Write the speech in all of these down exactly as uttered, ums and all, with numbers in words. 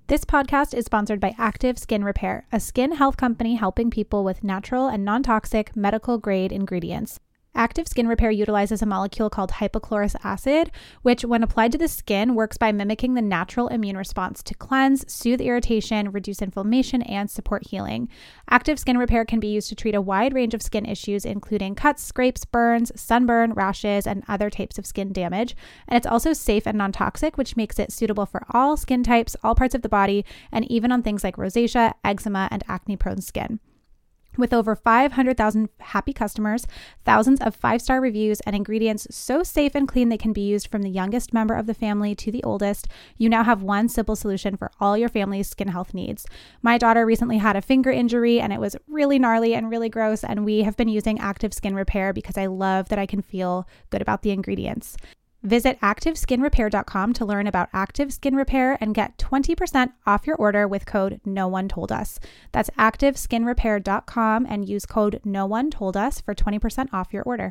This podcast is sponsored by Active Skin Repair, a skin health company helping people with natural and non-toxic medical grade ingredients. Active Skin Repair utilizes a molecule called hypochlorous acid, which when applied to the skin works by mimicking the natural immune response to cleanse, soothe irritation, reduce inflammation, and support healing. Active Skin Repair can be used to treat a wide range of skin issues, including cuts, scrapes, burns, sunburn, rashes, and other types of skin damage. And it's also safe and non-toxic, which makes it suitable for all skin types, all parts of the body, and even on things like rosacea, eczema, and acne-prone skin. With over five hundred thousand happy customers, thousands of five-star reviews, and ingredients so safe and clean they can be used from the youngest member of the family to the oldest, you now have one simple solution for all your family's skin health needs. My daughter recently had a finger injury and it was really gnarly and really gross, and we have been using Active Skin Repair because I love that I can feel good about the ingredients. Visit active skin repair dot com to learn about Active Skin Repair and get twenty percent off your order with code No One Told Us. That's active skin repair dot com and use code No One Told Us for twenty percent off your order.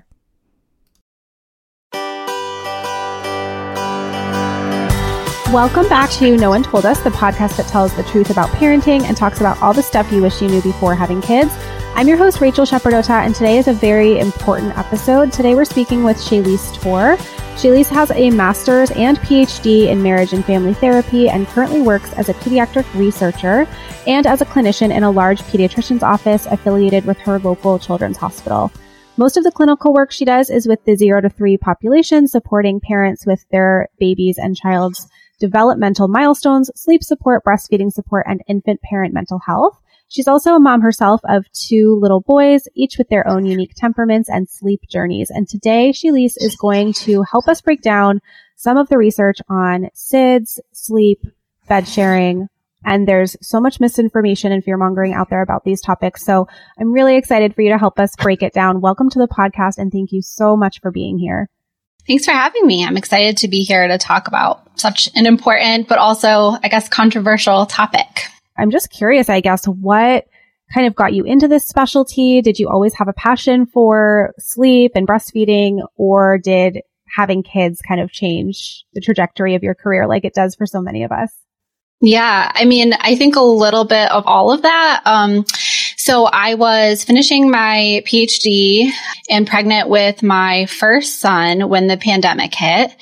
Welcome back to No One Told Us, the podcast that tells the truth about parenting and talks about all the stuff you wish you knew before having kids. I'm your host, Rachel Shepardota, and today is a very important episode. Today we're speaking with Shaylise Tor. Shaylise has a master's and P H D in marriage and family therapy and currently works as a pediatric researcher and as a clinician in a large pediatrician's office affiliated with her local children's hospital. Most of the clinical work she does is with the zero to three population, supporting parents with their babies and child's developmental milestones, sleep support, breastfeeding support, and infant parent mental health. She's also a mom herself of two little boys, each with their own unique temperaments and sleep journeys. And today, Shaylise is going to help us break down some of the research on S I D S, sleep, bed sharing, and there's so much misinformation and fear-mongering out there about these topics. So I'm really excited for you to help us break it down. Welcome to the podcast, and thank you so much for being here. Thanks for having me. I'm excited to be here to talk about such an important, but also, I guess, controversial topic. I'm just curious, I guess, what kind of got you into this specialty? Did you always have a passion for sleep and breastfeeding, or did having kids kind of change the trajectory of your career like it does for so many of us? Yeah, I mean, I think a little bit of all of that. Um, so I was finishing my P H D and pregnant with my first son when the pandemic hit.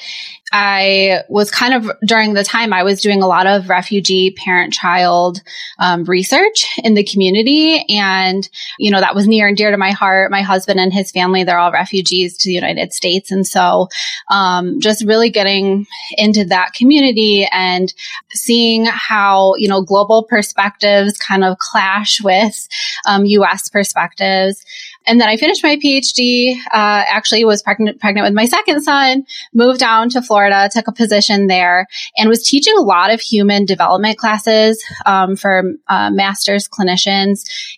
I was kind of, during the time, I was doing a lot of refugee parent-child um, research in the community. And, you know, that was near and dear to my heart. My husband and his family, they're all refugees to the United States. And so um, just really getting into that community and seeing how, you know, global perspectives kind of clash with um, U S perspectives. And then I finished my P H D, uh, actually was pregnant, pregnant with my second son, moved down to Florida, took a position there, and was teaching a lot of human development classes um, for uh, master's clinicians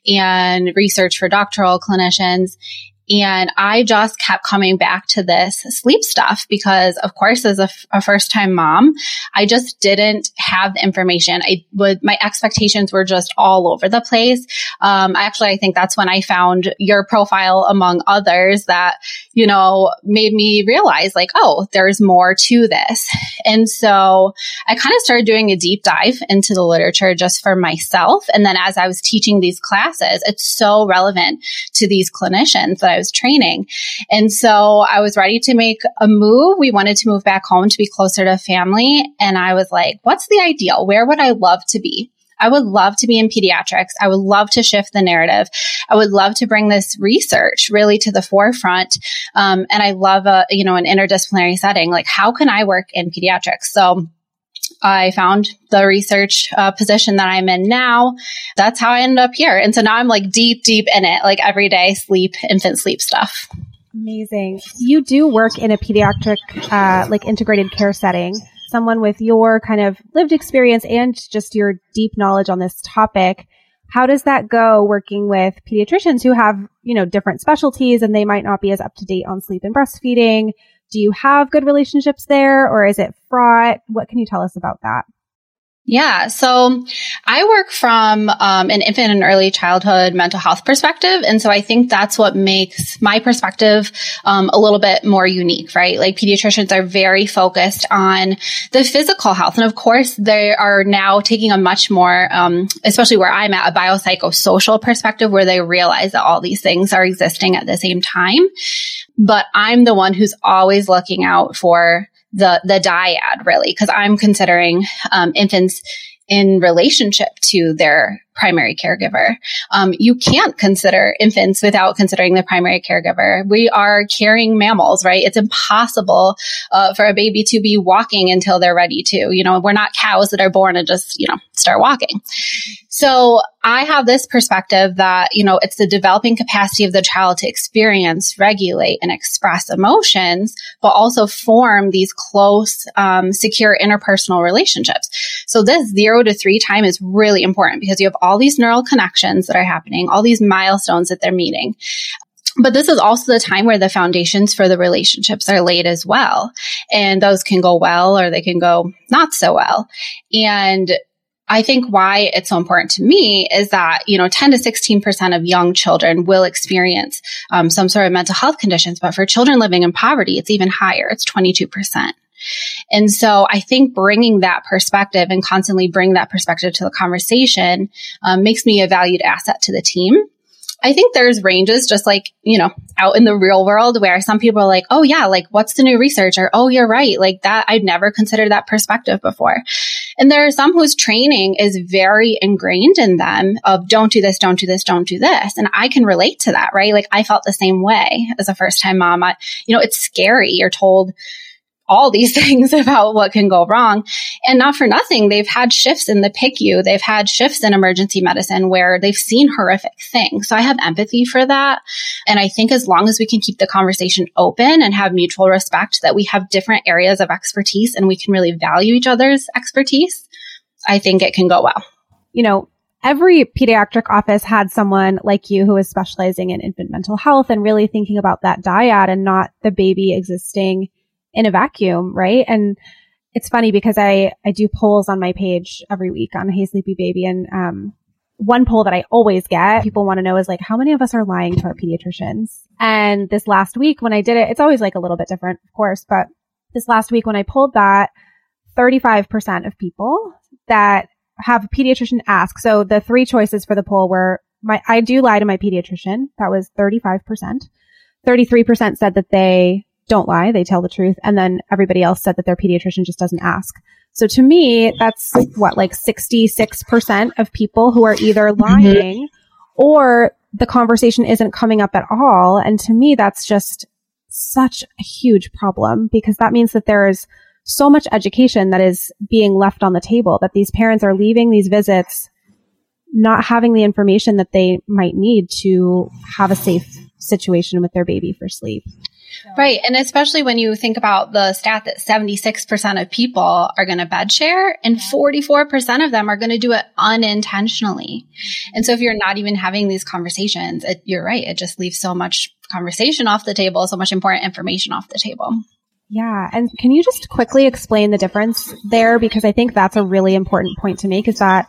and research for doctoral clinicians. And I just kept coming back to this sleep stuff because, of course, as a, f- a first-time mom, I just didn't have the information. I would, my expectations were just all over the place. Um, actually, I think that's when I found your profile, among others, that, you know, made me realize, like, oh, there's more to this. And so I kind of started doing a deep dive into the literature just for myself. And then as I was teaching these classes, it's so relevant to these clinicians that I was training. And so I was ready to make a move. We wanted to move back home to be closer to family. And I was like, what's the ideal? Where would I love to be? I would love to be in pediatrics. I would love to shift the narrative. I would love to bring this research really to the forefront. Um, and I love a, you know, an interdisciplinary setting. Like, how can I work in pediatrics? So I found the research uh, position that I'm in now. That's how I ended up here. And so now I'm like deep, deep in it, like every day sleep, infant sleep stuff. Amazing. You do work in a pediatric, uh, like integrated care setting. Someone with your kind of lived experience and just your deep knowledge on this topic. How does that go working with pediatricians who have, you know, different specialties and they might not be as up to date on sleep and breastfeeding? Do you have good relationships there, or is it fraught? What can you tell us about that? Yeah. So I work from um, an infant and early childhood mental health perspective. And so I think that's what makes my perspective um, a little bit more unique, right? Like pediatricians are very focused on the physical health. And of course, they are now taking a much more, um, especially where I'm at, a biopsychosocial perspective where they realize that all these things are existing at the same time. But I'm the one who's always looking out for the the dyad, really, because I'm considering um, infants in relationship to their primary caregiver. Um, you can't consider infants without considering the primary caregiver. We are carrying mammals, right? It's impossible uh, for a baby to be walking until they're ready to. You know, we're not cows that are born and just, you know, start walking. So I have this perspective that, you know, it's the developing capacity of the child to experience, regulate, and express emotions, but also form these close, um, secure interpersonal relationships. So this zero to three time is really important because you have all these neural connections that are happening, all these milestones that they're meeting. But this is also the time where the foundations for the relationships are laid as well. And those can go well or they can go not so well. And I think why it's so important to me is that, you know, ten to sixteen percent of young children will experience um, some sort of mental health conditions. But for children living in poverty, it's even higher. It's twenty-two percent. And so I think bringing that perspective and constantly bring that perspective to the conversation um, makes me a valued asset to the team. I think there's ranges just like, you know, out in the real world where some people are like, oh yeah, like what's the new research? Or, oh, you're right. Like that, I'd never considered that perspective before. And there are some whose training is very ingrained in them of don't do this, don't do this, don't do this. And I can relate to that, right? Like I felt the same way as a first time mom. I, you know, it's scary. You're told all these things about what can go wrong. And not for nothing, they've had shifts in the P I C U. They've had shifts in emergency medicine where they've seen horrific things. So I have empathy for that. And I think as long as we can keep the conversation open and have mutual respect that we have different areas of expertise and we can really value each other's expertise, I think it can go well. You know, every pediatric office had someone like you who was specializing in infant mental health and really thinking about that dyad and not the baby existing in a vacuum, right? And it's funny because I, I do polls on my page every week on Hey Sleepy Baby. And um, one poll that I always get, people want to know is like, how many of us are lying to our pediatricians? And this last week when I did it, it's always like a little bit different, of course, but this last week when I pulled that, thirty-five percent of people that have a pediatrician ask. So the three choices for the poll were, my I do lie to my pediatrician. That was thirty-five percent. thirty-three percent said that they don't lie, they tell the truth. And then everybody else said that their pediatrician just doesn't ask. So to me, that's what, like sixty-six percent of people who are either lying mm-hmm. or the conversation isn't coming up at all. And to me, that's just such a huge problem because that means that there is so much education that is being left on the table, that these parents are leaving these visits not having the information that they might need to have a safe situation with their baby for sleep. Right. And especially when you think about the stat that seventy-six percent of people are going to bed share and forty-four percent of them are going to do it unintentionally. And so if you're not even having these conversations, it, you're right. It just leaves so much conversation off the table, so much important information off the table. Yeah. And can you just quickly explain the difference there? Because I think that's a really important point to make is that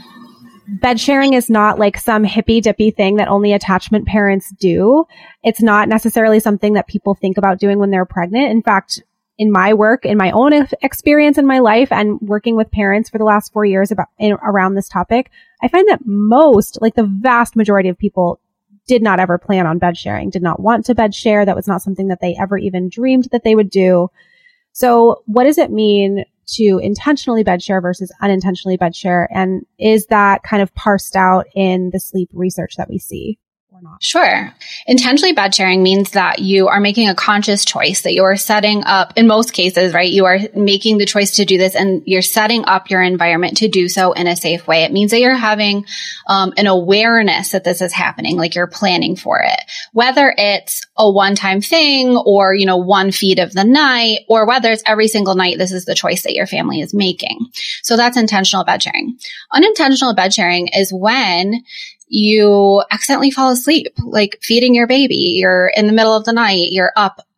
bed sharing is not like some hippy dippy thing that only attachment parents do. It's not necessarily something that people think about doing when they're pregnant. In fact, in my work, in my own experience in my life and working with parents for the last four years about in, around this topic, I find that most, like the vast majority of people did not ever plan on bed sharing, did not want to bed share. That was not something that they ever even dreamed that they would do. So what does it mean to intentionally bed share versus unintentionally bed share? And is that kind of parsed out in the sleep research that we see or not? Sure. Intentionally bed sharing means that you are making a conscious choice, that you are setting up, in most cases, right? You are making the choice to do this and you're setting up your environment to do so in a safe way. It means that you're having um, an awareness that this is happening, like you're planning for it, whether it's a one-time thing or, you know, one feed of the night, or whether it's every single night, this is the choice that your family is making. So that's intentional bed sharing. Unintentional bed sharing is when you accidentally fall asleep, like feeding your baby. You're in the middle of the night. You're up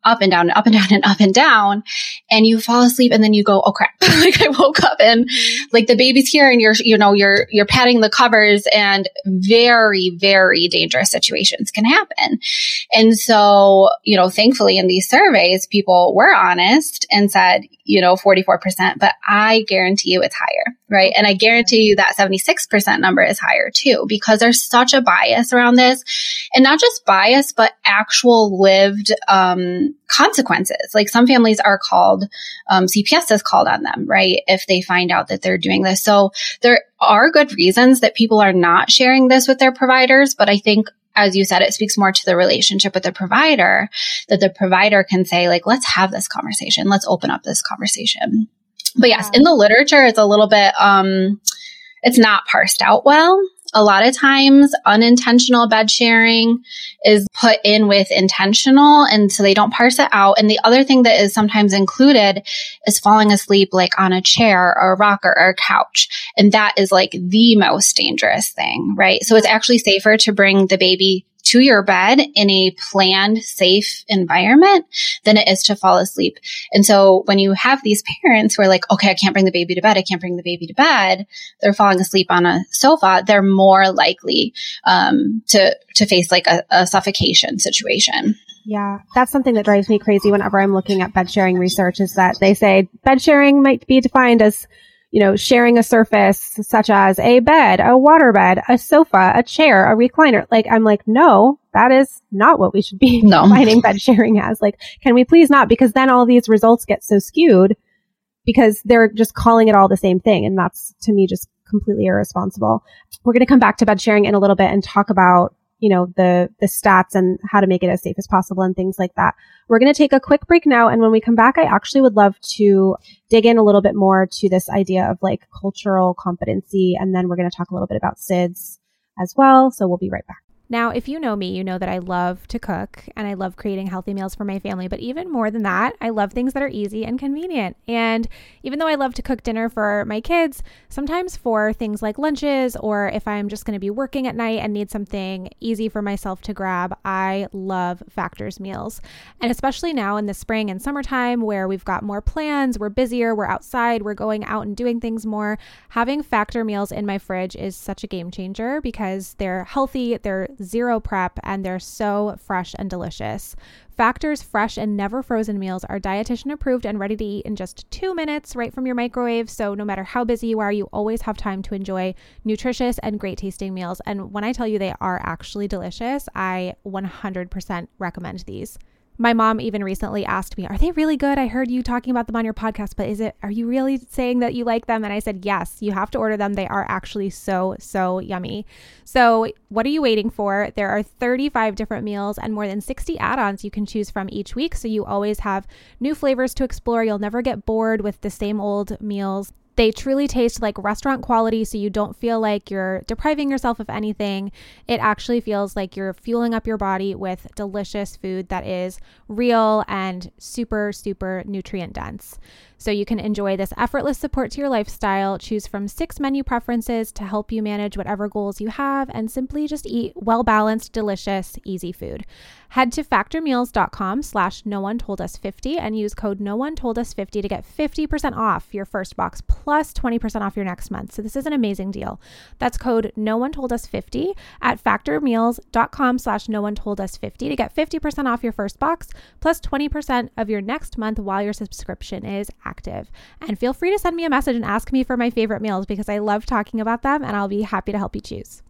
up and down and up and down and up and down. And you fall asleep and then you go, oh crap. Like I woke up and like the baby's here and you're, you know, you're, you're patting the covers and very, very dangerous situations can happen. And so, you know, thankfully in these surveys, people were honest and said, you know, forty-four percent, but I guarantee you it's higher, right? And I guarantee you that seventy-six percent number is higher too, because there's such a bias around this, and not just bias, but actual lived um, consequences. Like some families are called, um, C P S is called on them, right? If they find out that they're doing this. So there are good reasons that people are not sharing this with their providers, but I think, as you said, it speaks more to the relationship with the provider, that the provider can say, like, let's have this conversation. Let's open up this conversation. But yes, in the literature, it's a little bit, um, it's not parsed out well. A lot of times unintentional bed sharing is put in with intentional, and so they don't parse it out. And the other thing that is sometimes included is falling asleep like on a chair or a rocker or a couch. And that is like the most dangerous thing, right? So it's actually safer to bring the baby to your bed in a planned, safe environment than it is to fall asleep. And so when you have these parents who are like, okay, I can't bring the baby to bed, I can't bring the baby to bed, they're falling asleep on a sofa, they're more likely um, to, to face like a, a suffocation situation. Yeah, that's something that drives me crazy whenever I'm looking at bed sharing research, is that they say bed sharing might be defined as, you know, sharing a surface such as a bed, a water bed, a sofa, a chair, a recliner. Like, I'm like, no, that is not what we should be no. defining bed sharing as. Like, can we please not? Because then all these results get so skewed because they're just calling it all the same thing. And that's, to me, just completely irresponsible. We're going to come back to bed sharing in a little bit and talk about, you know, the, the stats and how to make it as safe as possible and things like that. We're going to take a quick break now. And when we come back, I actually would love to dig in a little bit more to this idea of like cultural competency. And then we're going to talk a little bit about S I D S as well. So we'll be right back. Now, if you know me, you know that I love to cook and I love creating healthy meals for my family. But even more than that, I love things that are easy and convenient. And even though I love to cook dinner for my kids, sometimes for things like lunches, or if I'm just going to be working at night and need something easy for myself to grab, I love Factor's meals. And especially now in the spring and summertime where we've got more plans, we're busier, we're outside, we're going out and doing things more, having Factor meals in my fridge is such a game changer because they're healthy, they're zero prep, and they're so fresh and delicious. Factor's fresh and never frozen meals are dietitian approved and ready to eat in just two minutes right from your microwave. So no matter how busy you are, you always have time to enjoy nutritious and great tasting meals. And when I tell you they are actually delicious, I one hundred percent recommend these. My mom even recently asked me, are they really good? I heard you talking about them on your podcast, but is it, are you really saying that you like them? And I said, yes, you have to order them. They are actually so, so yummy. So what are you waiting for? There are thirty-five different meals and more than sixty add-ons you can choose from each week. So you always have new flavors to explore. You'll never get bored with the same old meals. They truly taste like restaurant quality, so you don't feel like you're depriving yourself of anything. It actually feels like you're fueling up your body with delicious food that is real and super, super nutrient dense. So you can enjoy this effortless support to your lifestyle, choose from six menu preferences to help you manage whatever goals you have, and simply just eat well-balanced, delicious, easy food. Head to factormeals.com slash no one told us 50 and use code no one told us 50 to get fifty percent off your first box plus twenty percent off your next month. So this is an amazing deal. That's code no one told us 50 at factormeals.com slash no one told us 50 to get fifty percent off your first box plus twenty percent of your next month while your subscription is active. And feel free to send me a message and ask me for my favorite meals because I love talking about them and I'll be happy to help you choose.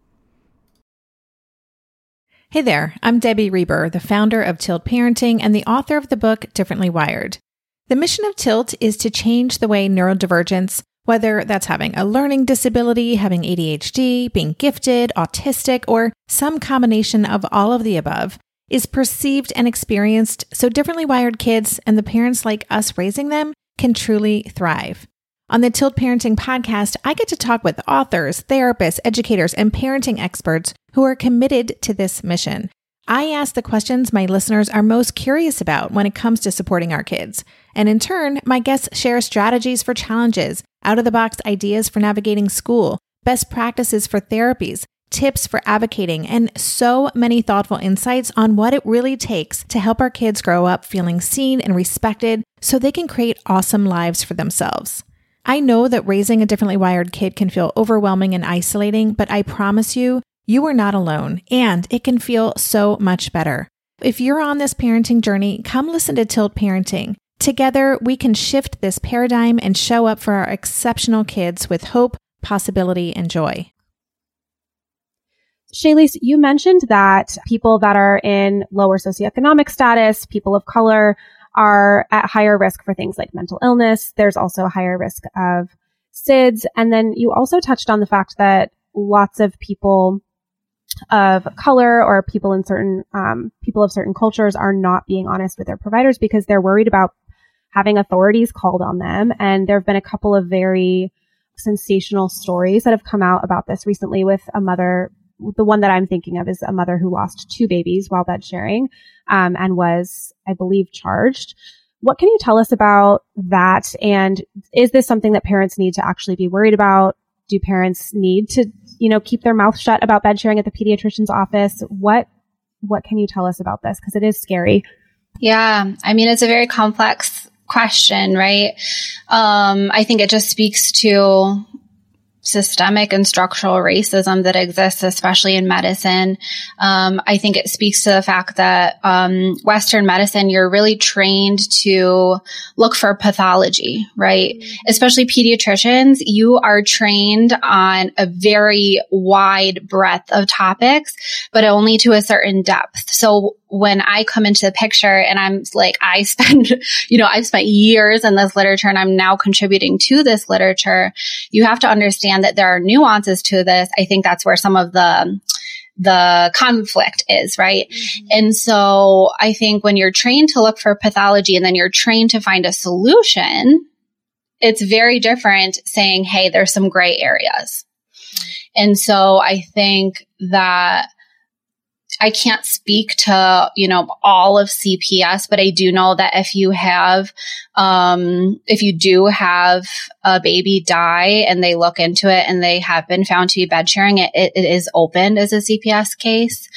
Hey there, I'm Debbie Reber, the founder of Tilt Parenting and the author of the book Differently Wired. The mission of Tilt is to change the way neurodivergence, whether that's having a learning disability, having A D H D, being gifted, autistic, or some combination of all of the above, is perceived and experienced so differently wired kids and the parents like us raising them can truly thrive. On the Tilt Parenting podcast, I get to talk with authors, therapists, educators, and parenting experts who are committed to this mission. I ask the questions my listeners are most curious about when it comes to supporting our kids. And in turn, my guests share strategies for challenges, out-of-the-box ideas for navigating school, best practices for therapies, tips for advocating, and so many thoughtful insights on what it really takes to help our kids grow up feeling seen and respected so they can create awesome lives for themselves. I know that raising a differently wired kid can feel overwhelming and isolating, but I promise you, you are not alone, and it can feel so much better. If you're on this parenting journey, come listen to Tilt Parenting. Together, we can shift this paradigm and show up for our exceptional kids with hope, possibility, and joy. Shaelise, you mentioned that people that are in lower socioeconomic status, people of color, are at higher risk for things like mental illness. There's also a higher risk of S I D S. And then you also touched on the fact that lots of people of color or people in certain, um, people of certain cultures are not being honest with their providers because they're worried about having authorities called on them. And there have been a couple of very sensational stories that have come out about this recently with a mother. The one that I'm thinking of is a mother who lost two babies while bed sharing, um, and was, I believe, charged. What can you tell us about that? And is this something that parents need to actually be worried about? Do parents need to, you know, keep their mouth shut about bed sharing at the pediatrician's office? What, what can you tell us about this? Because it is scary. Yeah. I mean, it's a very complex question, right? Um, I think it just speaks to systemic and structural racism that exists, especially in medicine. Um, I think it speaks to the fact that um, Western medicine, you're really trained to look for pathology, right? Mm-hmm. Especially pediatricians, you are trained on a very wide breadth of topics, but only to a certain depth. So when I come into the picture and I'm like, I spend, you know, I've spent years in this literature and I'm now contributing to this literature, you have to understand that there are nuances to this. I think that's where some of the, the conflict is, right? Mm-hmm. And so I think when you're trained to look for pathology and then you're trained to find a solution, it's very different saying, hey, there's some gray areas. Mm-hmm. And so I think that I can't speak to, you know, all of C P S, but I do know that if you have, um, if you do have a baby die and they look into it and they have been found to be bed sharing, it, it, it is opened as a C P S case.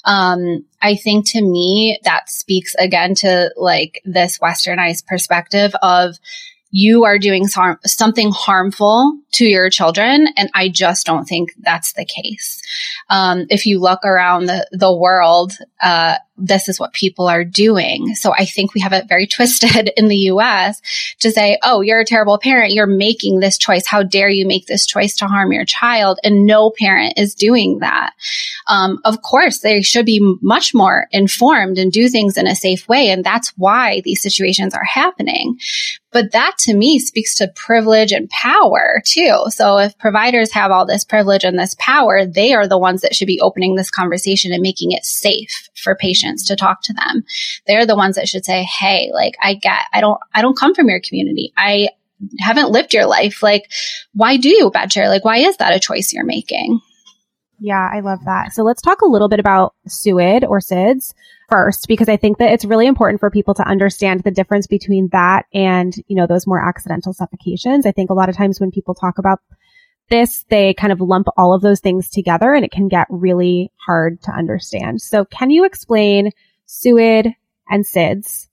Um, I think to me, that speaks again to like this westernized perspective of you are doing so- something harmful to your children. And I just don't think that's the case. Um, if you look around the, the world, uh, this is what people are doing. So I think we have it very twisted in the U S to say, oh, you're a terrible parent. You're making this choice. How dare you make this choice to harm your child? And no parent is doing that. Um, of course, they should be much more informed and do things in a safe way. And that's why these situations are happening. But that to me speaks to privilege and power too. So if providers have all this privilege and this power, they are the ones that should be opening this conversation and making it safe for patients to talk to them. They're the ones that should say, hey, like, I get, I don't, I don't come from your community. I haven't lived your life. Like, why do you bed share? Like, why is that a choice you're making? Yeah, I love that. So let's talk a little bit about S U I D or S I D S first, because I think that it's really important for people to understand the difference between that and, you know, those more accidental suffocations. I think a lot of times when people talk about this, they kind of lump all of those things together and it can get really hard to understand. So can you explain S U I D and S I D S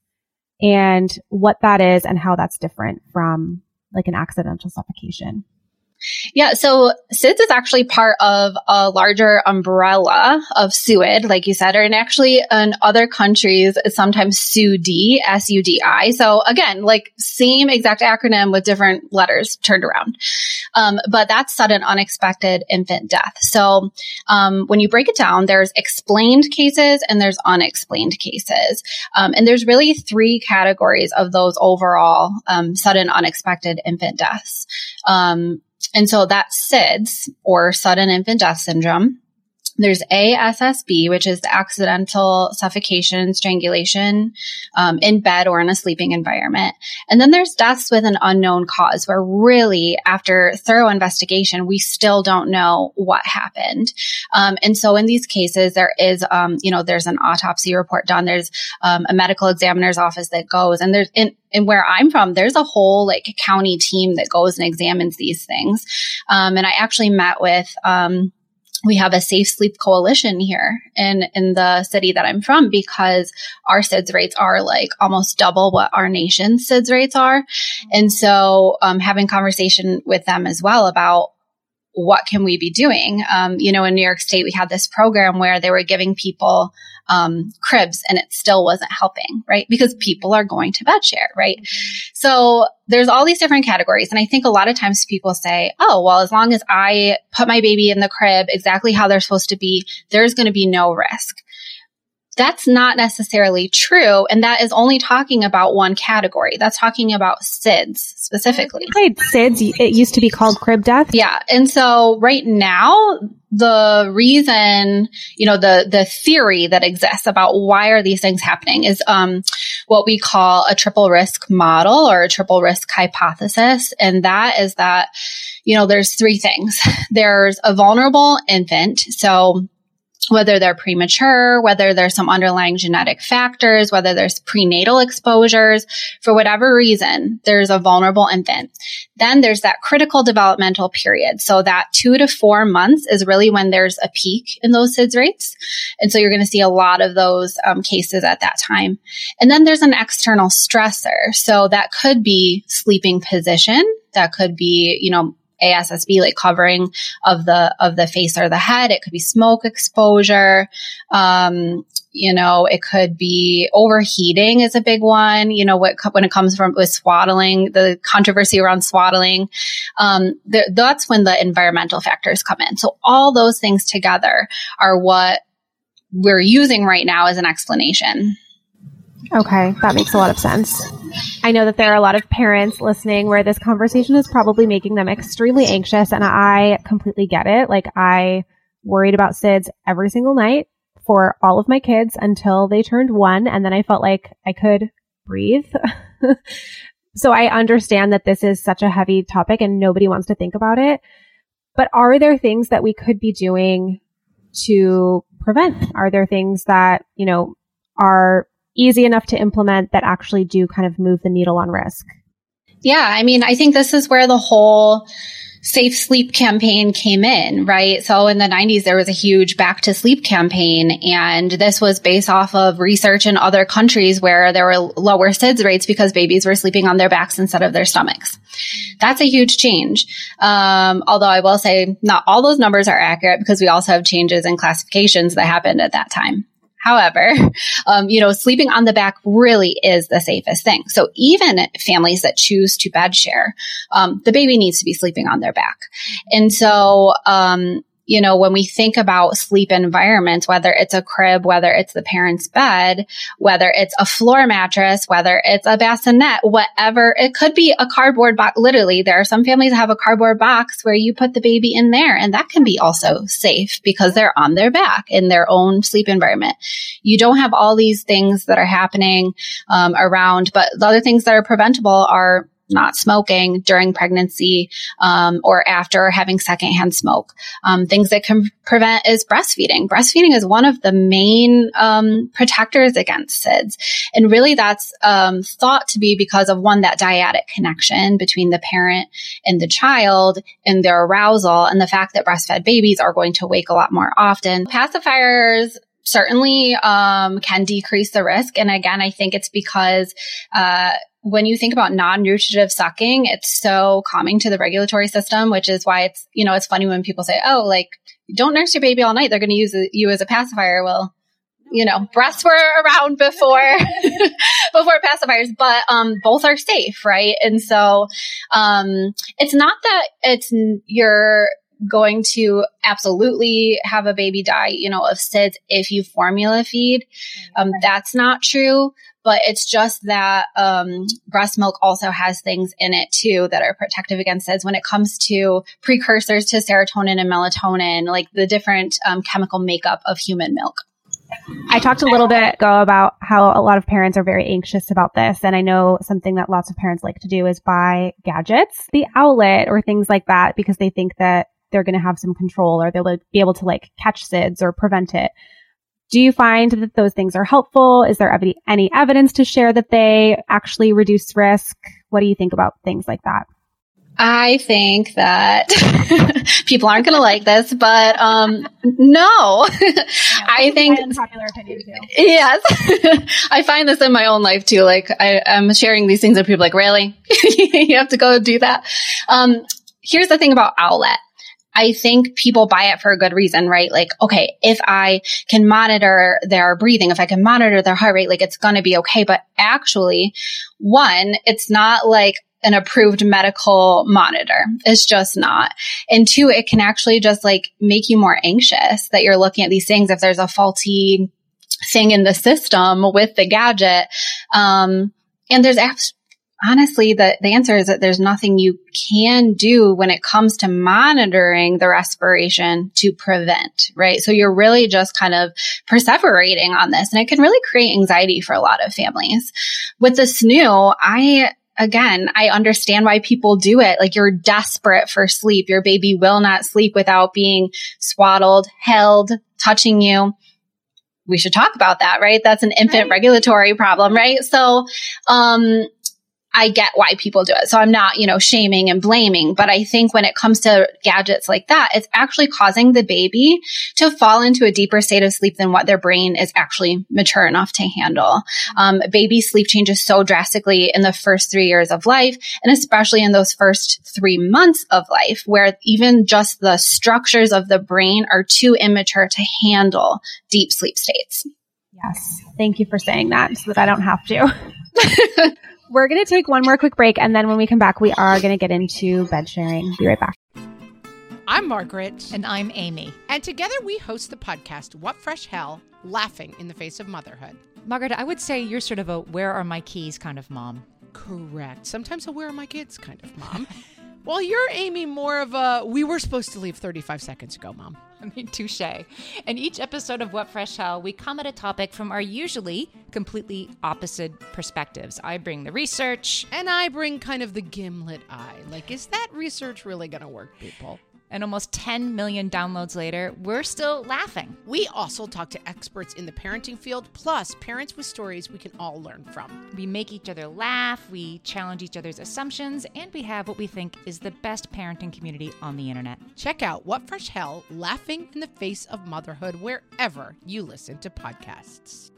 and what that is and how that's different from like an accidental suffocation? Yeah. So S I D S is actually part of a larger umbrella of S U I D, like you said, and actually in other countries, it's sometimes S U D, S U D I. So again, like same exact acronym with different letters turned around. Um, but that's sudden unexpected infant death. So um, when you break it down, there's explained cases and there's unexplained cases. Um, and there's really three categories of those overall um, sudden unexpected infant deaths. Um, And so that's S I D S, or sudden infant death syndrome. There's A S S B, which is the accidental suffocation, strangulation um, in bed or in a sleeping environment. And then there's deaths with an unknown cause, where really, after thorough investigation, we still don't know what happened. Um, and so in these cases, there is, um, you know, there's an autopsy report done. There's um, a medical examiner's office that goes, and there's in And where I'm from, there's a whole like county team that goes and examines these things. Um, and I actually met with um, we have a Safe Sleep Coalition here in, in the city that I'm from, because our S I D S rates are like almost double what our nation's S I D S rates are. And so um, having conversation with them as well about what can we be doing? Um, you know, in New York State, we had this program where they were giving people um, cribs, and it still wasn't helping, right? Because people are going to bed share, right? So there's all these different categories. And I think a lot of times people say, oh, well, as long as I put my baby in the crib exactly how they're supposed to be, there's going to be no risk. That's not necessarily true. And that is only talking about one category. That's talking about S I D S specifically. Right. S I D S, it used to be called crib death. Yeah. And so right now, the reason, you know, the, the theory that exists about why are these things happening is um, what we call a triple risk model or a triple risk hypothesis. And that is that, you know, there's three things. There's a vulnerable infant. So whether they're premature, whether there's some underlying genetic factors, whether there's prenatal exposures, for whatever reason, there's a vulnerable infant. Then there's that critical developmental period. So that two to four months is really when there's a peak in those S I D S rates. And so you're going to see a lot of those um, cases at that time. And then there's an external stressor. So that could be sleeping position. That could be, you know, A S S B, like covering of the, of the face or the head. It could be smoke exposure. Um, you know, it could be overheating is a big one. You know, what, when it comes from with swaddling, the controversy around swaddling, um, th- that's when the environmental factors come in. So all those things together are what we're using right now as an explanation. Okay, that makes a lot of sense. I know that there are a lot of parents listening where this conversation is probably making them extremely anxious, and I completely get it. Like, I worried about S I D S every single night for all of my kids until they turned one, and then I felt like I could breathe. So I understand that this is such a heavy topic and nobody wants to think about it. But are there things that we could be doing to prevent? Are there things that, you know, are easy enough to implement that actually do kind of move the needle on risk? Yeah, I mean, I think this is where the whole safe sleep campaign came in, right? So in the nineties, there was a huge back to sleep campaign. And this was based off of research in other countries where there were lower S I D S rates because babies were sleeping on their backs instead of their stomachs. That's a huge change. Um, although I will say not all those numbers are accurate because we also have changes in classifications that happened at that time. However, um, you know, sleeping on the back really is the safest thing. So even families that choose to bed share, um, the baby needs to be sleeping on their back. And so, um, you know, when we think about sleep environments, whether it's a crib, whether it's the parent's bed, whether it's a floor mattress, whether it's a bassinet, whatever, it could be a cardboard box. Literally, there are some families that have a cardboard box where you put the baby in there, and that can be also safe because they're on their back in their own sleep environment. You don't have all these things that are happening um, around, but the other things that are preventable are not smoking during pregnancy um, or after having secondhand smoke. Um, things that can prevent is breastfeeding. Breastfeeding is one of the main um, protectors against S I D S. And really that's um, thought to be because of, one, that dyadic connection between the parent and the child and their arousal, and the fact that breastfed babies are going to wake a lot more often. Pacifiers certainly um, can decrease the risk. And again, I think it's because uh, when you think about non-nutritive sucking, it's so calming to the regulatory system, which is why it's, you know, it's funny when people say, oh, like, don't nurse your baby all night. They're going to use you as a pacifier. Well, you know, breasts were around before, before pacifiers, but um, both are safe, right? And so um, it's not that it's, you're going to absolutely have a baby die, you know, of S I D S if you formula feed. Um, that's not true. But it's just that um, breast milk also has things in it, too, that are protective against S I D S when it comes to precursors to serotonin and melatonin, like the different um, chemical makeup of human milk. I talked a little bit ago about how a lot of parents are very anxious about this. And I know something that lots of parents like to do is buy gadgets, the Owlet or things like that, because they think that they're going to have some control or they'll be able to like catch S I D S or prevent it. Do you find that those things are helpful? Is there ev- any evidence to share that they actually reduce risk? What do you think about things like that? I think that people aren't going to like this, but um, no, yeah, I think unpopular opinion too. Yes, I find this in my own life too. Like I, I'm sharing these things with people. Like, really, you have to go do that. Um, here's the thing about Owlet. I think people buy it for a good reason, right? Like, okay, if I can monitor their breathing, if I can monitor their heart rate, like it's going to be okay. But actually, one, it's not like an approved medical monitor. It's just not. And two, it can actually just like make you more anxious that you're looking at these things if there's a faulty thing in the system with the gadget. Um, and there's apps. Honestly, the, the answer is that there's nothing you can do when it comes to monitoring the respiration to prevent, right? So you're really just kind of perseverating on this, and it can really create anxiety for a lot of families. With the S N U, I, again, I understand why people do it. Like you're desperate for sleep. Your baby will not sleep without being swaddled, held, touching you. We should talk about that, right? That's an infant right. regulatory problem, right? So, um, I get why people do it. So I'm not, you know, shaming and blaming, but I think when it comes to gadgets like that, it's actually causing the baby to fall into a deeper state of sleep than what their brain is actually mature enough to handle. Um, baby sleep changes so drastically in the first three years of life, and especially in those first three months of life, where even just the structures of the brain are too immature to handle deep sleep states. Yes. Thank you for saying that so that I don't have to. We're going to take one more quick break, and then when we come back, we are going to get into bed sharing. Be right back. I'm Margaret. And I'm Amy. And together we host the podcast, What Fresh Hell? Laughing in the Face of Motherhood. Margaret, I would say you're sort of a where are my keys kind of mom. Correct. Sometimes a where are my kids kind of mom. Well, you're, Amy, more of a we were supposed to leave thirty-five seconds ago, mom. I mean, touche. In each episode of What Fresh Hell, we come at a topic from our usually completely opposite perspectives. I bring the research. And I bring kind of the gimlet eye. Like, is that research really going to work, people? And almost ten million downloads later, we're still laughing. We also talk to experts in the parenting field, plus parents with stories we can all learn from. We make each other laugh, we challenge each other's assumptions, and we have what we think is the best parenting community on the internet. Check out What Fresh Hell? Laughing in the Face of Motherhood wherever you listen to podcasts.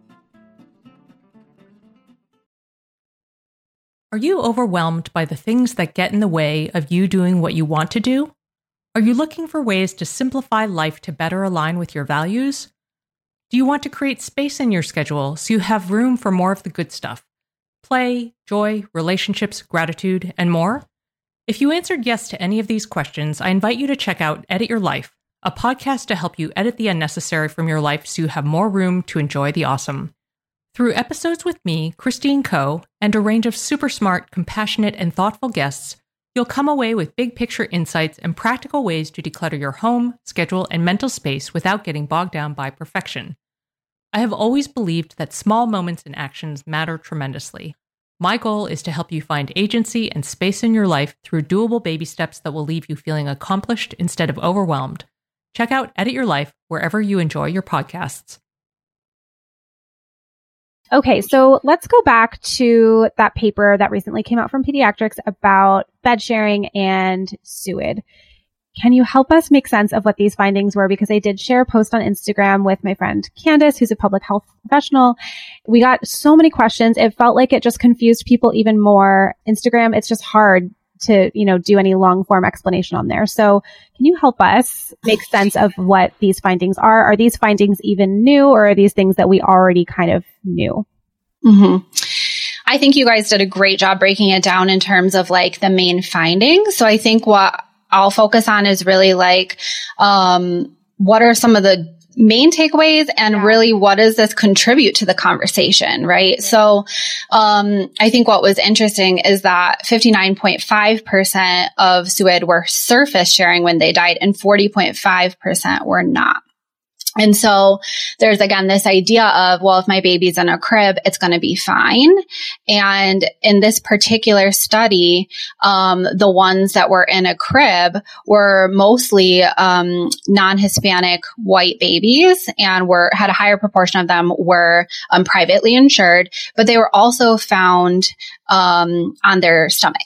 Are you overwhelmed by the things that get in the way of you doing what you want to do? Are you looking for ways to simplify life to better align with your values? Do you want to create space in your schedule so you have room for more of the good stuff? Play, joy, relationships, gratitude, and more? If you answered yes to any of these questions, I invite you to check out Edit Your Life, a podcast to help you edit the unnecessary from your life so you have more room to enjoy the awesome. Through episodes with me, Christine Coe, and a range of super smart, compassionate, and thoughtful guests, you'll come away with big picture insights and practical ways to declutter your home, schedule, and mental space without getting bogged down by perfection. I have always believed that small moments and actions matter tremendously. My goal is to help you find agency and space in your life through doable baby steps that will leave you feeling accomplished instead of overwhelmed. Check out Edit Your Life wherever you enjoy your podcasts. Okay, so let's go back to that paper that recently came out from Pediatrics about bed sharing and S U I D. Can you help us make sense of what these findings were? Because I did share a post on Instagram with my friend Candace, who's a public health professional. We got so many questions. It felt like it just confused people even more. Instagram, it's just hard to, you know, do any long form explanation on there. So can you help us make sense of what these findings are? Are these findings even new, or are these things that we already kind of knew? Mm-hmm. I think you guys did a great job breaking it down in terms of like the main findings. So I think what I'll focus on is really like, um, what are some of the main takeaways, and yeah. really what does this contribute to the conversation, right? Yeah. So, um, I think what was interesting is that fifty-nine point five percent of S U I D were surface sharing when they died, and forty point five percent were not. And so there's, again, this idea of, well, if my baby's in a crib, it's going to be fine. And in this particular study, um, the ones that were in a crib were mostly um, non-Hispanic white babies, and were had a higher proportion of them were um, privately insured, but they were also found um, on their stomachs.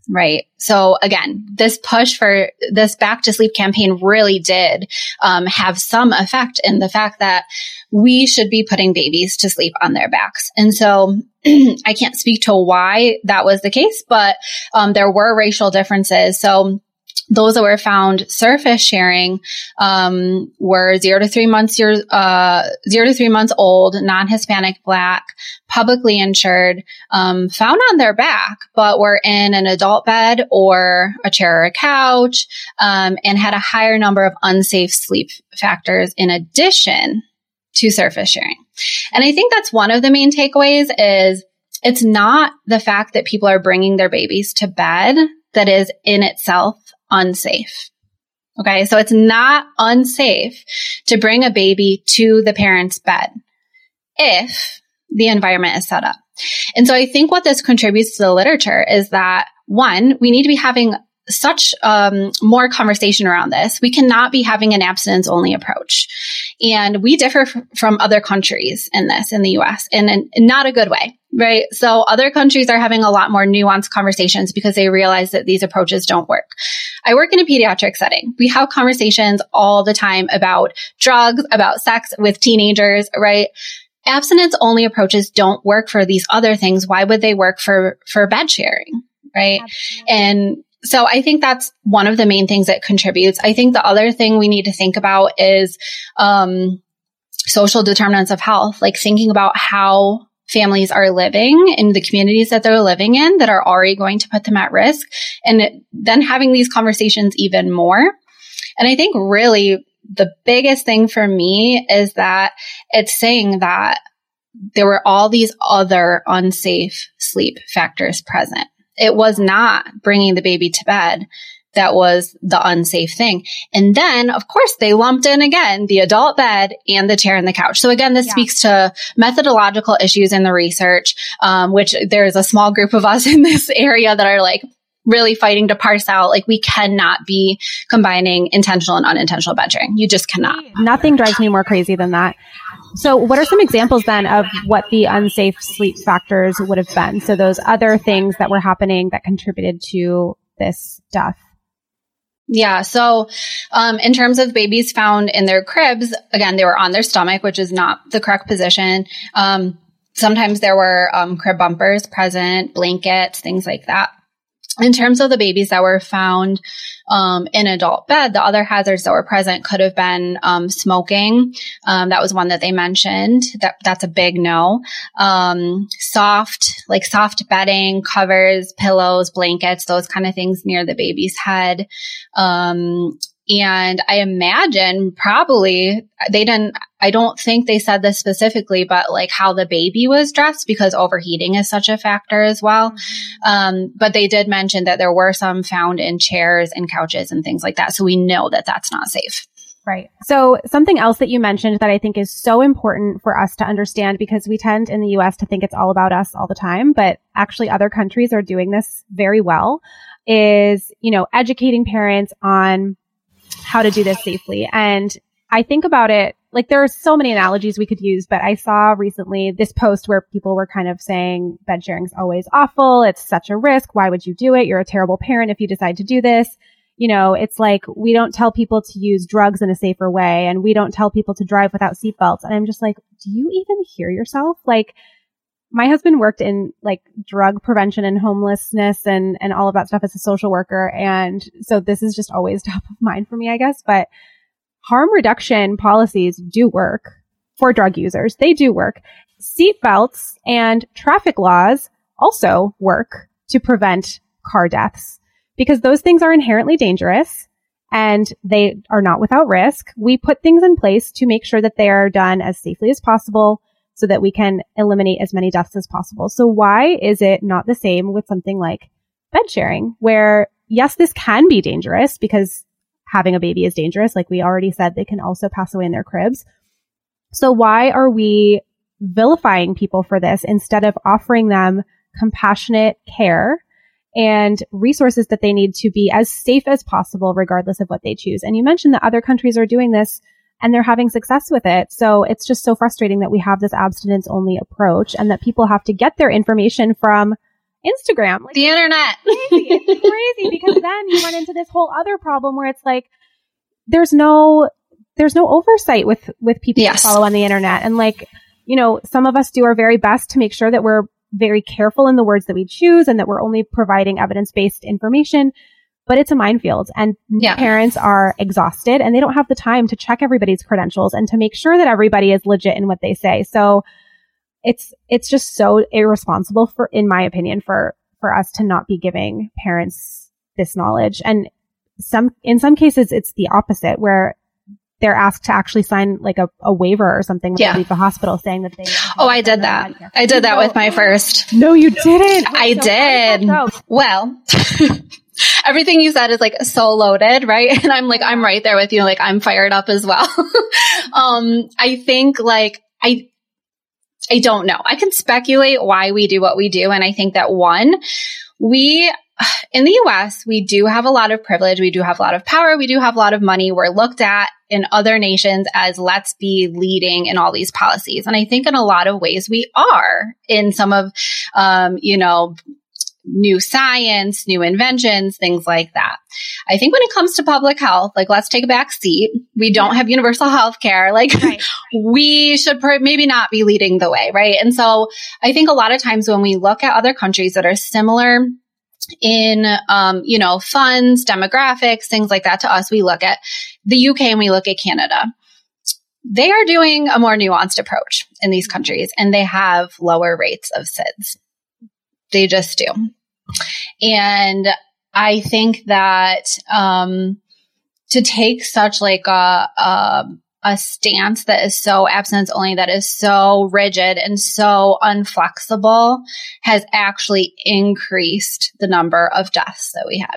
right? So again, this push for this Back to Sleep campaign really did um, have some effect in the fact that we should be putting babies to sleep on their backs. And so I can't speak to why that was the case, but um, there were racial differences. So those that were found surface sharing um, were zero to three months years, uh, zero to three months old, non-Hispanic, Black, publicly insured, um, found on their back, but were in an adult bed or a chair or a couch, um, and had a higher number of unsafe sleep factors in addition to surface sharing. And I think that's one of the main takeaways is it's not the fact that people are bringing their babies to bed that is in itself unsafe. Okay. So it's not unsafe to bring a baby to the parent's bed if the environment is set up. And so I think what this contributes to the literature is that one, we need to be having such um, more conversation around this. We cannot be having an abstinence only approach. And we differ f- from other countries in this, in the U S, in, in, in not a good way, right? So other countries are having a lot more nuanced conversations because they realize that these approaches don't work. I work in a pediatric setting. We have conversations all the time about drugs, about sex with teenagers, right? Abstinence only approaches don't work for these other things. Why would they work for, for bed sharing, right? Absolutely. And so I think that's one of the main things that contributes. I think the other thing we need to think about is um, social determinants of health, like thinking about how families are living in the communities that they're living in that are already going to put them at risk, and it, then having these conversations even more. And I think really the biggest thing for me is that it's saying that there were all these other unsafe sleep factors present. It was not bringing the baby to bed that was the unsafe thing. And then, of course, they lumped in again the adult bed and the chair and the couch. So again, this yeah. speaks to methodological issues in the research, um, which there's a small group of us in this area that are like really fighting to parse out. Like, we cannot be combining intentional and unintentional bed sharing. You just cannot. Nothing drives me more crazy than that. So what are some examples then of what the unsafe sleep factors would have been? So those other things that were happening that contributed to this death. Yeah. So um, in terms of babies found in their cribs, again, they were on their stomach, which is not the correct position. Um, sometimes there were um, crib bumpers present, blankets, things like that. In terms of the babies that were found um, in adult bed, the other hazards that were present could have been um, smoking. Um, that was one that they mentioned. That that's a big no. Um, soft, like soft bedding, covers, pillows, blankets, those kind of things near the baby's head. Um, and I imagine probably they didn't, I don't think they said this specifically, but like how the baby was dressed, because overheating is such a factor as well. Mm-hmm. Um, but they did mention that there were some found in chairs and couches and things like that. So we know that that's not safe. Right. So something else that you mentioned that I think is so important for us to understand, because we tend in the U S to think it's all about us all the time, but actually other countries are doing this very well, is, you know, educating parents on how to do this safely. And I think about it, like there are so many analogies we could use, but I saw recently this post where people were kind of saying bed sharing is always awful. It's such a risk. Why would you do it? You're a terrible parent if you decide to do this. You know, it's like we don't tell people to use drugs in a safer way, and we don't tell people to drive without seatbelts. And I'm just like, do you even hear yourself? Like, my husband worked in like drug prevention and homelessness and, and all of that stuff as a social worker. And so this is just always top of mind for me, I guess. But harm reduction policies do work for drug users. They do work. Seatbelts and traffic laws also work to prevent car deaths, because those things are inherently dangerous and they are not without risk. We put things in place to make sure that they are done as safely as possible, so that we can eliminate as many deaths as possible. So why is it not the same with something like bed sharing, where yes, this can be dangerous because having a baby is dangerous. Like we already said, they can also pass away in their cribs. So why are we vilifying people for this instead of offering them compassionate care and resources that they need to be as safe as possible, regardless of what they choose? And you mentioned that other countries are doing this and they're having success with it. So it's just so frustrating that we have this abstinence only approach and that people have to get their information from Instagram. Like, the internet. Crazy. It's crazy because then you run into this whole other problem where it's like, there's no, there's no oversight with, with people Yes. to follow on the internet. And like, you know, some of us do our very best to make sure that we're very careful in the words that we choose and that we're only providing evidence-based information, but it's a minefield and Yeah. parents are exhausted and they don't have the time to check everybody's credentials and to make sure that everybody is legit in what they say. So it's, it's just so irresponsible for, in my opinion, for, for us to not be giving parents this knowledge. And some, in some cases, it's the opposite where they're asked to actually sign like a, a waiver or something when Yeah. they leave the hospital saying that they. Oh, I did that. I did that with my first. No, you didn't. I So how did did. that go? Well, everything you said is like so loaded, right? And I'm like, I'm right there with you. Like, I'm fired up as well. um, I think like, I, I don't know. I can speculate why we do what we do. And I think that one, we, in the U S, we do have a lot of privilege. We do have a lot of power. We do have a lot of money. We're looked at in other nations as let's be leading in all these policies. And I think in a lot of ways we are in some of, um, you know, new science, new inventions, things like that. I think when it comes to public health, like let's take a back seat. We don't have universal health care. Like Right. we should pr- maybe not be leading the way. Right. And so I think a lot of times when we look at other countries that are similar in, um, you know, funds, demographics, things like that to us, we look at the U K and we look at Canada. They are doing a more nuanced approach in these countries and they have lower rates of S I D S. They just do. And I think that, um, to take such like a, a, a stance that is so abstinence only, that is so rigid and so unflexible has actually increased the number of deaths that we had.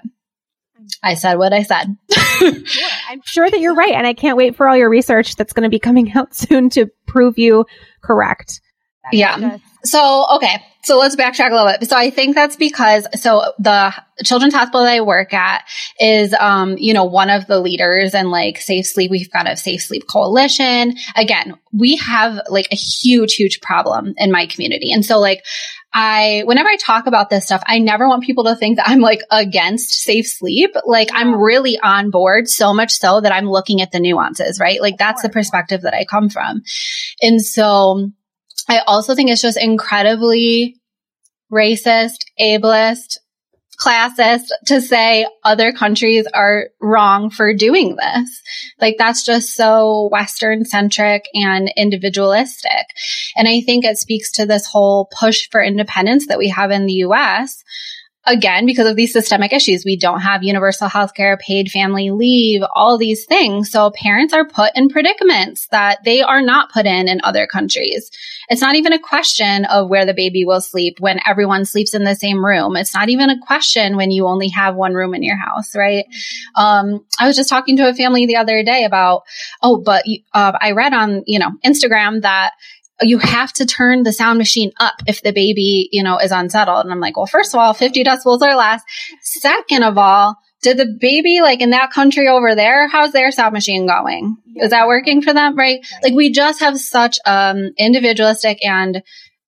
I said what I said. I'm sure that you're right. And I can't wait for all your research that's going to be coming out soon to prove you correct. That's Yeah. just- So, okay. So let's backtrack a little bit. So I think that's because, so the children's hospital that I work at is, um, you know, one of the leaders in like Safe Sleep. We've got a Safe Sleep Coalition. Again, we have like a huge, huge problem in my community. And so like, I, whenever I talk about this stuff, I never want people to think that I'm like against safe sleep. Like I'm really on board, so much so that I'm looking at the nuances, right? Like that's the perspective that I come from. And so I also think it's just incredibly racist, ableist, classist to say other countries are wrong for doing this. Like that's just so Western centric and individualistic. And I think it speaks to this whole push for independence that we have in the U S. Again, because of these systemic issues, we don't have universal healthcare, paid family leave, all these things. So parents are put in predicaments that they are not put in in other countries. It's not even a question of where the baby will sleep when everyone sleeps in the same room. It's not even a question when you only have one room in your house, right? Um, I was just talking to a family the other day about, oh, but uh, I read on, you know, Instagram that you have to turn the sound machine up if the baby, you know, is unsettled. And I'm like, well, first of all, fifty decibels or less. Second of all, did the baby like in that country over there, how's their sound machine going? Is that working for them? Right? Like we just have such um individualistic and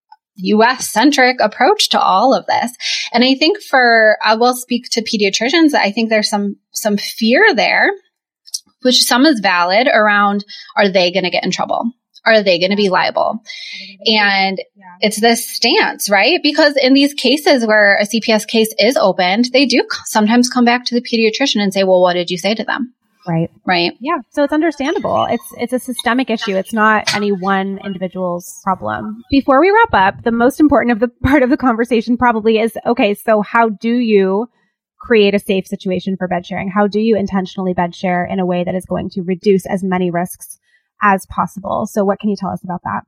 U S centric approach to all of this. And I think for, I will speak to pediatricians, I think there's some, some fear there, which some is valid around, are they going to get in trouble? Are they going to be liable? And Yeah. it's this stance, right? Because in these cases where a C P S case is opened, they do sometimes come back to the pediatrician and say, well, what did you say to them? Right. Right. Yeah. So it's understandable. It's it's a systemic issue. It's not any one individual's problem. Before we wrap up, the most important of the part of the conversation probably is, okay, so how do you create a safe situation for bed sharing? How do you intentionally bed share in a way that is going to reduce as many risks as possible? So what can you tell us about that?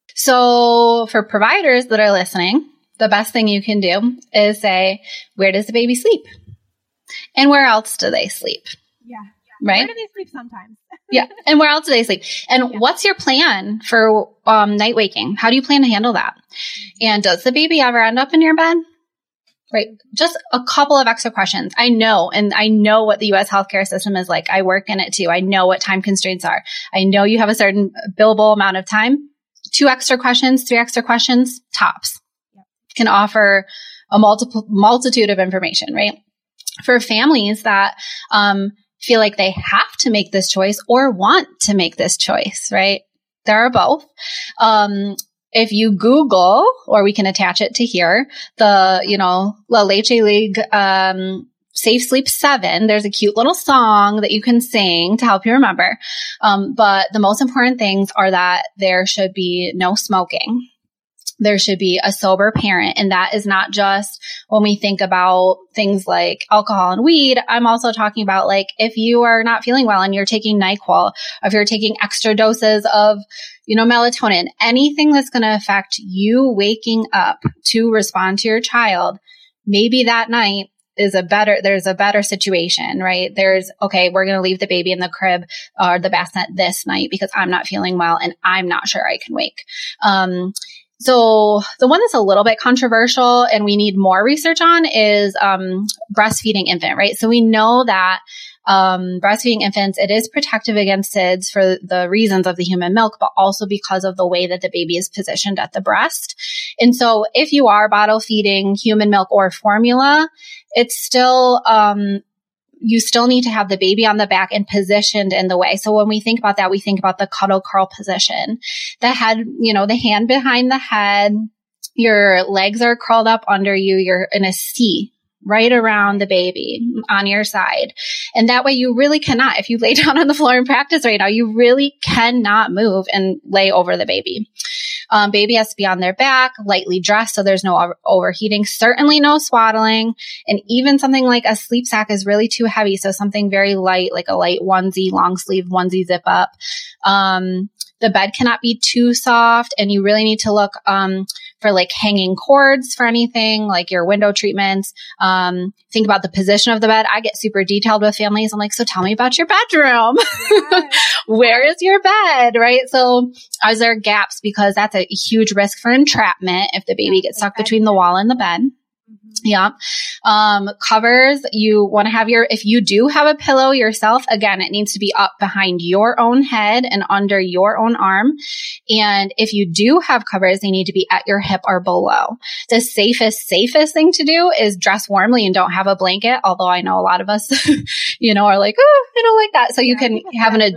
So for providers that are listening, the best thing you can do is say, where does the baby sleep? And where else do they sleep? Yeah. Right? Where do they sleep sometimes? Yeah. And where else do they sleep? And Yeah. what's your plan for um, night waking? How do you plan to handle that? And does the baby ever end up in your bed? Right. Just a couple of extra questions. I know, and I know what the U S healthcare system is like. I work in it too. I know what time constraints are. I know you have a certain billable amount of time. Two extra questions, three extra questions, tops. Yep. Can offer a multiple multitude of information, right? For families that um, feel like they have to make this choice or want to make this choice, right? There are both. Um, if you Google, or we can attach it to here, the, you know, La Leche League, um, Safe Sleep seven, there's a cute little song that you can sing to help you remember. Um, but the most important things are that there should be no smoking. There should be a sober parent. And that is not just when we think about things like alcohol and weed. I'm also talking about like if you are not feeling well and you're taking NyQuil, or if you're taking extra doses of, you know, melatonin, anything that's going to affect you waking up to respond to your child, maybe that night is a better, there's a better situation, right? There's, okay, we're going to leave the baby in the crib or the bassinet this night because I'm not feeling well and I'm not sure I can wake. Um, So the one that's a little bit controversial and we need more research on is um, breastfeeding infant, right? So we know that um, breastfeeding infants, it is protective against S I D S for the reasons of the human milk, but also because of the way that the baby is positioned at the breast. And so if you are bottle feeding human milk or formula, it's still um, you still need to have the baby on the back and positioned in the way. So when we think about that, we think about the cuddle curl position, the head, you know, the hand behind the head, your legs are curled up under you. You're in a C right around the baby on your side. And that way you really cannot, if you lay down on the floor in practice right now, you really cannot move and lay over the baby. Um, baby has to be on their back, lightly dressed, so there's no over- overheating, certainly no swaddling. And even something like a sleep sack is really too heavy. So something very light, like a light onesie, long sleeve onesie zip up. Um, the bed cannot be too soft, and you really need to look um, for like hanging cords for anything, like your window treatments. Um, think about the position of the bed. I get super detailed with families. I'm like, so tell me about your bedroom. Yes. Where is your bed? Right. So are there gaps? Because that's a huge risk for entrapment if the baby gets stuck between the wall and the bed. Yeah. Um, covers, you want to have your, if you do have a pillow yourself, again, it needs to be up behind your own head and under your own arm. And if you do have covers, they need to be at your hip or below. The safest, safest thing to do is dress warmly and don't have a blanket. Although I know a lot of us, you know, are like, oh, I don't like that. So you yeah, can have an, really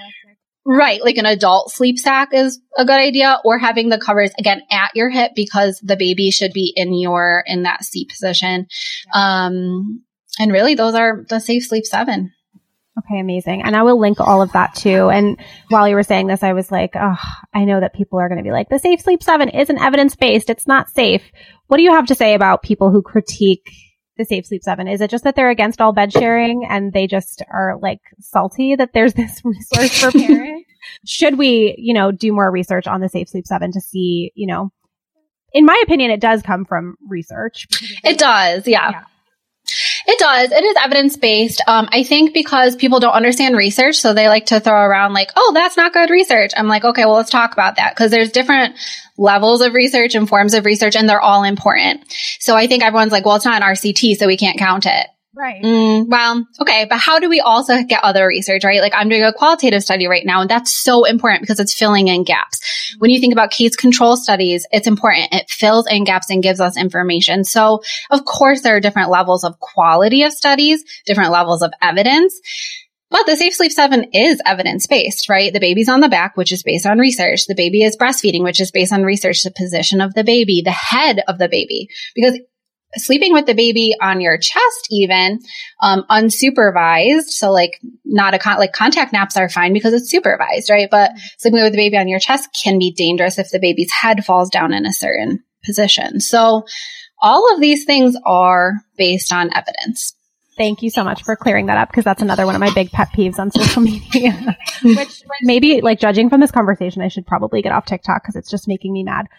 right, like an adult sleep sack is a good idea, or having the covers again at your hip because the baby should be in your, in that seat position. Yeah. Um, and really those are the Safe Sleep seven. Okay. Amazing. And I will link all of that too. And while you were saying this, I was like, oh, I know that people are going to be like, the Safe Sleep seven isn't evidence-based. It's not safe. What do you have to say about people who critique the Safe Sleep seven? Is it just that they're against all bed sharing and they just are like salty that there's this resource for parents? Should we, you know, do more research on the Safe Sleep seven to see, you know, in my opinion, it does come from research. It does. Yeah. yeah. It does. It is evidence-based. Um, I think because people don't understand research, so they like to throw around like, oh, that's not good research. I'm like, okay, well, let's talk about that because there's different levels of research and forms of research, and they're all important. So I think everyone's like, well, it's not an R C T, so we can't count it. Right. Mm, well, okay. But how do we also get other research, right? Like I'm doing a qualitative study right now, and that's so important because it's filling in gaps. Mm-hmm. When you think about case control studies, it's important. It fills in gaps and gives us information. So of course, there are different levels of quality of studies, different levels of evidence. But the Safe Sleep seven is evidence-based, right? The baby's on the back, which is based on research. The baby is breastfeeding, which is based on research, the position of the baby, the head of the baby. Because sleeping with the baby on your chest, even um, unsupervised, so like not a con- like contact naps are fine because it's supervised, right? But sleeping with the baby on your chest can be dangerous if the baby's head falls down in a certain position. So all of these things are based on evidence. Thank you so much for clearing that up because that's another one of my big pet peeves on social media. Which maybe, like, judging from this conversation, I should probably get off TikTok because it's just making me mad.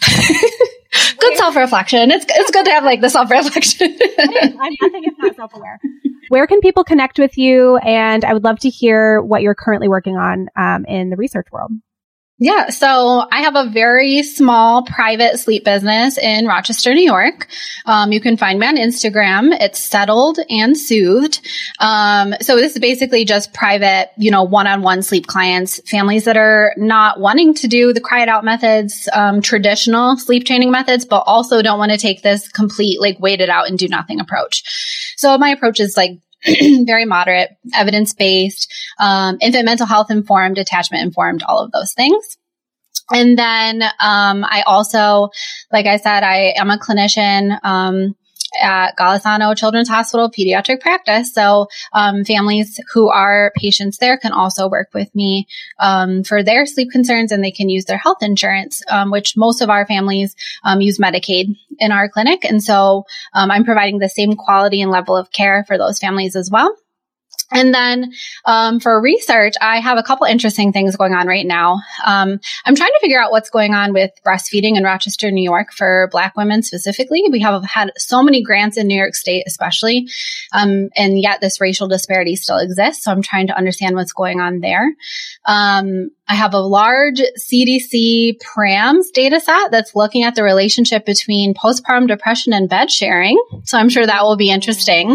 Good self-reflection. It's it's good to have like the self-reflection. I'm nothing if not self-aware. Where can people connect with you? And I would love to hear what you're currently working on um, in the research world. Yeah, so I have a very small private sleep business in Rochester, New York. Um, you can find me on Instagram. It's Settled and Soothed. Um, so this is basically just private, you know, one-on-one sleep clients, families that are not wanting to do the cry it out methods, um, traditional sleep training methods, but also don't want to take this complete, like, wait it out and do nothing approach. So my approach is like very moderate, evidence-based, um, infant mental health informed, attachment informed, all of those things. And then um, I also, like I said, I am a clinician um, at Golisano Children's Hospital Pediatric Practice. So um, families who are patients there can also work with me um, for their sleep concerns, and they can use their health insurance, um, which most of our families um, use Medicaid in our clinic. And so um, I'm providing the same quality and level of care for those families as well. And then um, for research, I have a couple interesting things going on right now. Um, I'm trying to figure out what's going on with breastfeeding in Rochester, New York for Black women specifically. We have had so many grants in New York State especially, um, and yet this racial disparity still exists. So I'm trying to understand what's going on there. Um, I have a large C D C PRAMS data set that's looking at the relationship between postpartum depression and bed sharing. So I'm sure that will be interesting.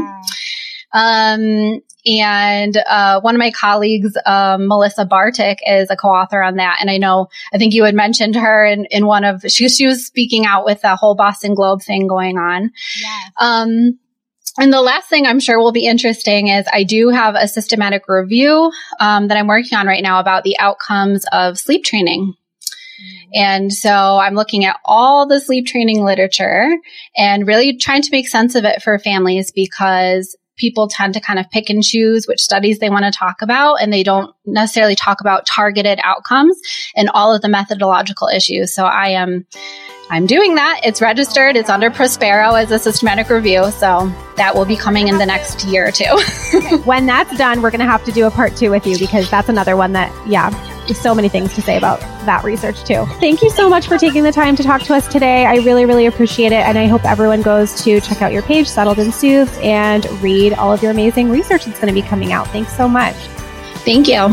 Um, and, uh, one of my colleagues, um, Melissa Bartik, is a co-author on that. And I know, I think you had mentioned her in, in one of, she, she was speaking out with the whole Boston Globe thing going on. Yes. Um, and the last thing I'm sure will be interesting is I do have a systematic review, um, that I'm working on right now about the outcomes of sleep training. And so I'm looking at all the sleep training literature and really trying to make sense of it for families, because people tend to kind of pick and choose which studies they want to talk about, and they don't necessarily talk about targeted outcomes and all of the methodological issues. So I am, I'm doing that. It's registered. It's under Prospero as a systematic review. So that will be coming in the next year or two. Okay. When that's done, we're going to have to do a part two with you, because that's another one that, yeah, there's so many things to say about that research too. Thank you so much for taking the time to talk to us today. I really, really appreciate it. And I hope everyone goes to check out your page, Settled and Soothed, and read all of your amazing research that's going to be coming out. Thanks so much. Thank you.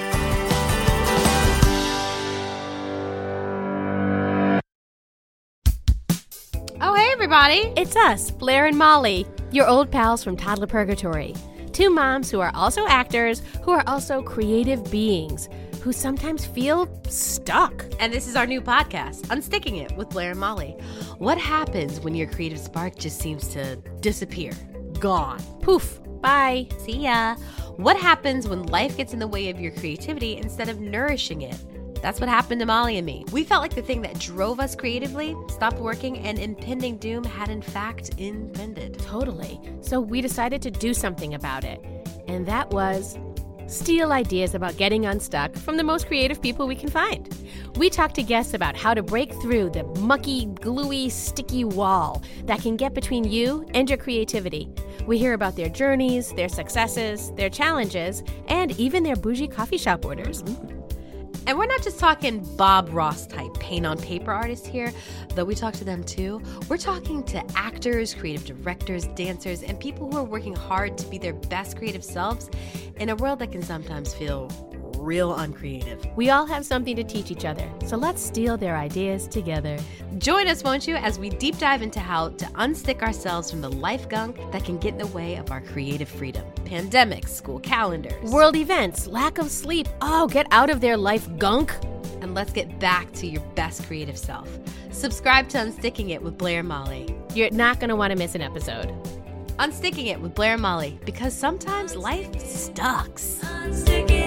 Oh, hey, everybody. It's us, Blair and Molly, your old pals from Toddler Purgatory. Two moms who are also actors, who are also creative beings, who sometimes feel stuck. And this is our new podcast, Unsticking It with Blair and Molly. What happens when your creative spark just seems to disappear? Gone. Poof. Bye. See ya. What happens when life gets in the way of your creativity instead of nourishing it? That's what happened to Molly and me. We felt like the thing that drove us creatively stopped working, and impending doom had in fact impended. Totally. So we decided to do something about it. And that was steal ideas about getting unstuck from the most creative people we can find. We talk to guests about how to break through the mucky, gluey, sticky wall that can get between you and your creativity. We hear about their journeys, their successes, their challenges, and even their bougie coffee shop orders. And we're not just talking Bob Ross type paint on paper artists here, though we talk to them too. We're talking to actors, creative directors, dancers, and people who are working hard to be their best creative selves in a world that can sometimes feel real uncreative. We all have something to teach each other, so let's steal their ideas together. Join us, won't you, as we deep dive into how to unstick ourselves from the life gunk that can get in the way of our creative freedom. Pandemics, school calendars, world events, lack of sleep. Oh, get out of their life gunk. And let's get back to your best creative self. Subscribe to Unsticking It with Blair and Molly. You're not going to want to miss an episode. Unsticking It with Blair and Molly, because sometimes life sucks. Unsticking